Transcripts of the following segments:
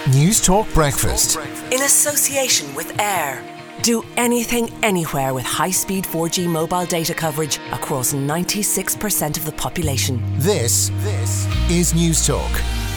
News Talk Breakfast. In association with Air. Do anything, anywhere with high-speed 4G mobile data coverage across 96% of the population. This is News Talk.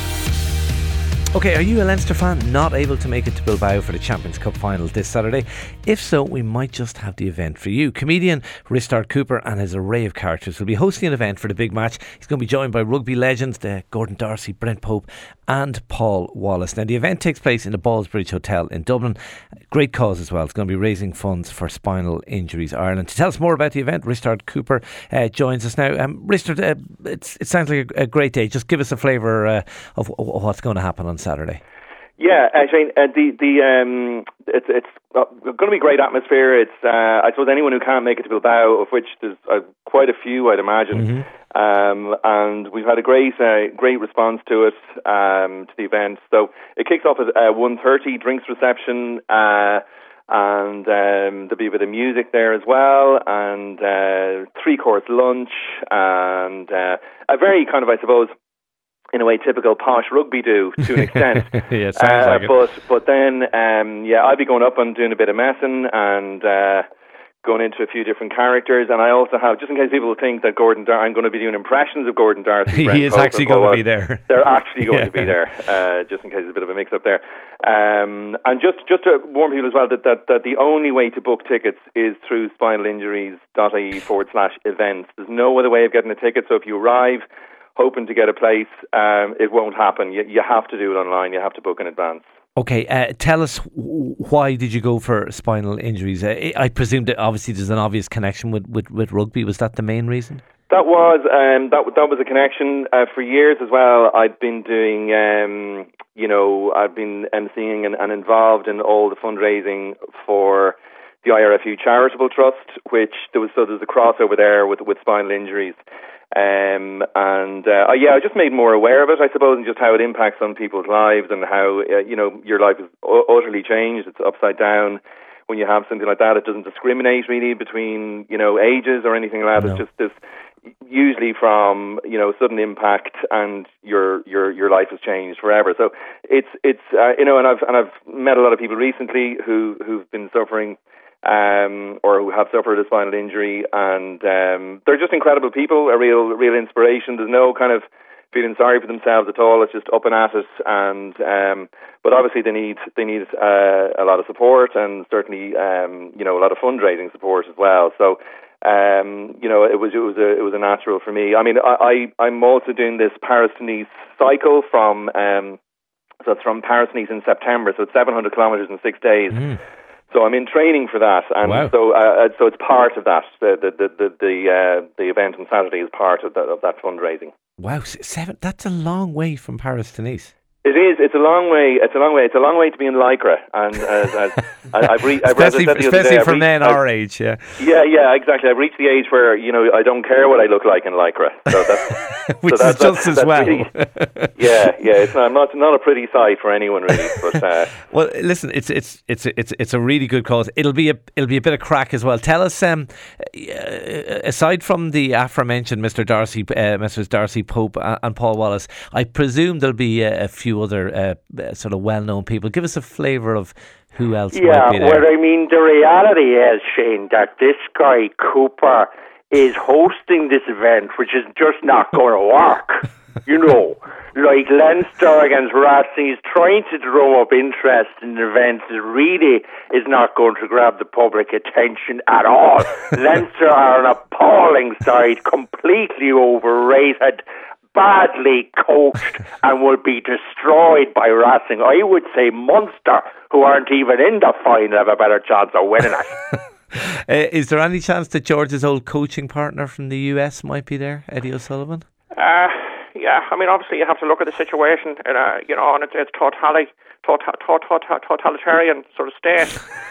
Okay, are you a Leinster fan not able to make it to Bilbao for the Champions Cup final this Saturday? If so, we might just have the event for you. Comedian Rishtard Cooper and his array of characters will be hosting an event for the big match. He's going to be joined by rugby legends Gordon D'Arcy, Brent Pope and Paul Wallace. Now, the event takes place in the Ballsbridge Hotel in Dublin. Great cause as well. It's going to be raising funds for Spinal Injuries Ireland. To tell us more about the event, Rishtard Cooper joins us now. Rishtard, it sounds like a great day. Just give us a flavour of what's going to happen on Saturday. Yeah, Shane, it's going to be a great atmosphere. It's I suppose anyone who can't make it to Bilbao, of which there's quite a few, I'd imagine. And we've had a great response to it, to the event. So it kicks off at 1:30, drinks reception, and there'll be a bit of music there as well, and 3-course lunch, and a very kind of, I suppose, in a way, typical posh rugby do to an extent. Yeah, it sounds like it. But then, I'll be going up and doing a bit of messing and going into a few different characters. And I also have, just in case people think that I'm going to be doing impressions of Gordon D'Arcy. He is actually going to be there. They're actually going to be there, just in case there's a bit of a mix-up there. And just to warn people as well that the only way to book tickets is through spinalinjuries.ie/events. There's no other way of getting a ticket. So if you arrive hoping to get a place, it won't happen. You have to do it online. You have to book in advance. Okay, tell us, why did you go for Spinal Injuries? I presume that obviously there's an obvious connection with rugby. Was that the main reason? That was a connection for years as well. I've been doing, I've been emceeing and involved in all the fundraising for the IRFU Charitable Trust, which there's a crossover there with Spinal Injuries. I just made more aware of it, I suppose, and just how it impacts on people's lives and how, your life is utterly changed. It's upside down when you have something like that. It doesn't discriminate really between, ages or anything like that. No. It's just this, usually from, sudden impact, and your life has changed forever. So it's and I've met a lot of people recently who've been suffering or who have suffered a spinal injury, and they're just incredible people, a real inspiration. There's no kind of feeling sorry for themselves at all. It's just up and at it, and but obviously they need a lot of support, and certainly a lot of fundraising support as well. So it was a natural for me. I mean, I'm also doing this Paris to Nice cycle from so it's from Paris to Nice in September, so it's 700 kilometres in 6 days. So I'm in training for that, and wow. So it's part of that. The event on Saturday is part of that fundraising. Wow, that's a long way from Paris to Nice. It is. It's a long way. It's a long way to be in Lycra, and especially for men our age. Yeah, exactly. I've reached the age where I don't care what I look like in Lycra, so that's which is just as well. Really, it's not a pretty sight for anyone really. But well, listen, it's a really good cause. It'll be a bit of crack as well. Tell us, aside from the aforementioned Mrs. D'Arcy, Pope and Paul Wallace, I presume there'll be a few other sort of well-known people. Give us a flavour of who else might be there. Yeah, well, I mean, the reality is, Shane, that this guy, Cooper, is hosting this event, which is just not going to work. Like Leinster against Racing, he's trying to drum up interest in events that really is not going to grab the public attention at all. Leinster are an appalling side, completely overrated, badly coached, and will be destroyed by Racing. I would say Munster, who aren't even in the final, have a better chance of winning it. Is there any chance that George's old coaching partner from the US might be there, Eddie O'Sullivan? Yeah, I mean, obviously you have to look at the situation, and it's totalitarian sort of state.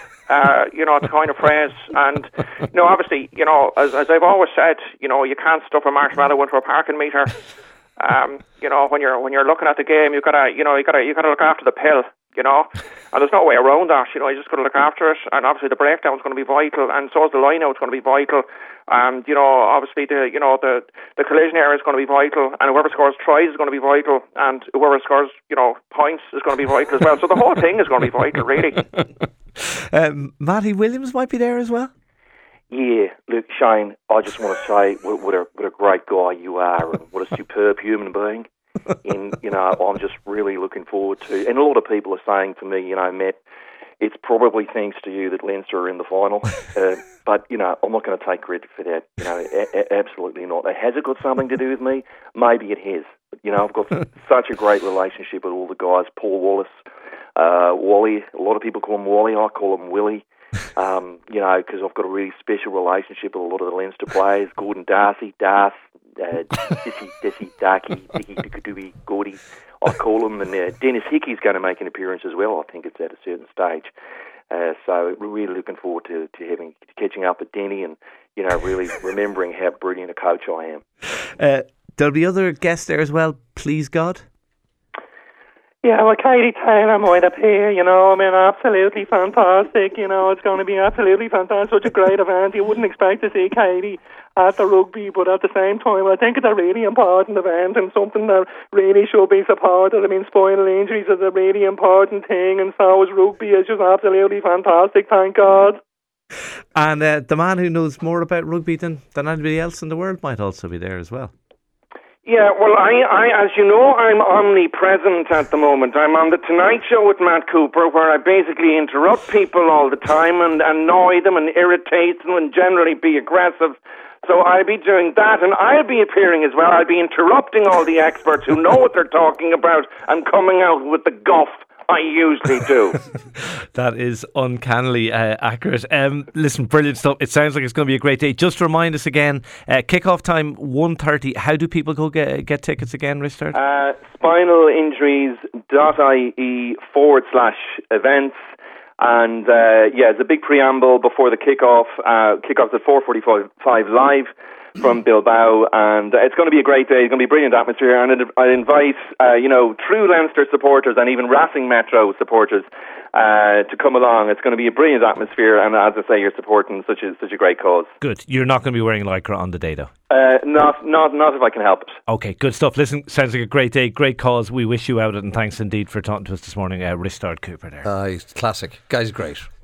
To coin a phrase, and obviously, as I've always said, you can't stuff a marshmallow into a parking meter. When you're looking at the game, you gotta look after the pill. you know, and there's no way around that. You know, you just got to look after it, and obviously the breakdown is going to be vital, and so is the line out going to be vital, and you know, obviously the collision area is going to be vital, and whoever scores tries is going to be vital, and whoever scores points is going to be vital as well. So the whole thing is going to be vital, really. Matty Williams might be there as well. Yeah, look, Shane, I just want to say what a great guy you are, and what a superb human being. And, I'm just really looking forward to, and a lot of people are saying to me, Matt, it's probably thanks to you that Leinster are in the final. But, I'm not going to take credit for that. Absolutely not. Has it got something to do with me? Maybe it has. But, I've got such a great relationship with all the guys. Paul Wallace, Wally, a lot of people call him Wally, I call him Willie. Because I've got a really special relationship with a lot of the Leinster players. Gordon Darcy, Darth, Desi, Darky, Dicky, Dickadoobie, Gordy, I call him. And Dennis Hickey's going to make an appearance as well. I think it's at a certain stage. So we're really looking forward to catching up with Denny and, really remembering how brilliant a coach I am. There'll be other guests there as well, please God. Yeah, well, Katie Taylor might appear, absolutely fantastic. It's going to be absolutely fantastic. Such a great event. You wouldn't expect to see Katie at the rugby, but at the same time, I think it's a really important event and something that really should be supported. I mean, spinal injuries is a really important thing, and so is rugby. It's just absolutely fantastic, thank God. And the man who knows more about rugby than anybody else in the world might also be there as well. Yeah, well, I, as you know, I'm omnipresent at the moment. I'm on the Tonight Show with Matt Cooper, where I basically interrupt people all the time and annoy them and irritate them and generally be aggressive. So I'll be doing that, and I'll be appearing as well. I'll be interrupting all the experts who know what they're talking about and coming out with the guff I usually do. That is uncannily accurate. Listen, brilliant stuff. It sounds like it's going to be a great day. Just remind us again, kick-off time 1:30. How do people go get tickets again, Richard? Spinalinjuries.ie/events. And it's a big preamble before the kick-off. Kick-off's at 4:45 live from Bilbao, and it's going to be a great day. It's going to be a brilliant atmosphere, and I invite true Leinster supporters and even Racing Metro supporters to come along. It's going to be a brilliant atmosphere, and as I say, you're supporting such a great cause. Good. You're not going to be wearing lycra on the day, though. Not if I can help it. Okay, good stuff. Listen, sounds like a great day, great cause. We wish you out it, and thanks indeed for talking to us this morning. Richard Cooper there. He's classic. Guy's great.